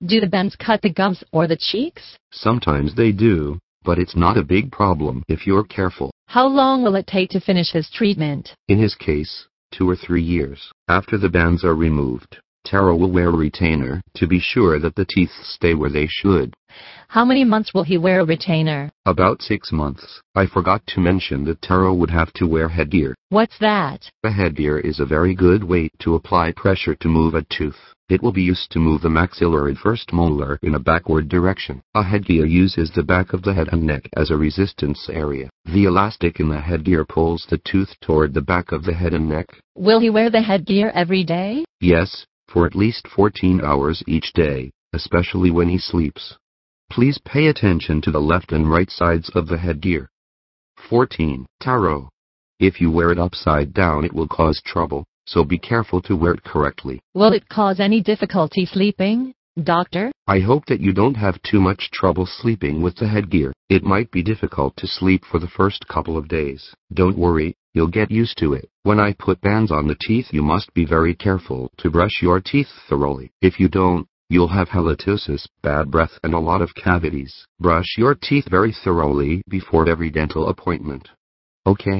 Do the bands cut the gums or the cheeks? Sometimes they do, but it's not a big problem if you're careful. How long will it take to finish his treatment? In his case, 2 or 3 years. After the bands are removed, Taro will wear a retainer to be sure that the teeth stay where they should. How many months will he wear a retainer? About 6 months. I forgot to mention that Taro would have to wear headgear. What's that? A headgear is a very good way to apply pressure to move a tooth. It will be used to move the maxillary first molar in a backward direction. A headgear uses the back of the head and neck as a resistance area. The elastic in the headgear pulls the tooth toward the back of the head and neck. Will he wear the headgear every day? Yes, for at least 14 hours each day, especially when he sleeps. Please pay attention to the left and right sides of the headgear. 14. Taro. If you wear it upside down, it will cause trouble, so be careful to wear it correctly. Will it cause any difficulty sleeping, doctor? I hope that you don't have too much trouble sleeping with the headgear. It might be difficult to sleep for the first couple of days. Don't worry, you'll get used to it. When I put bands on the teeth, you must be very careful to brush your teeth thoroughly. If you don't, you'll have halitosis, bad breath, and a lot of cavities. Brush your teeth very thoroughly before every dental appointment. Okay?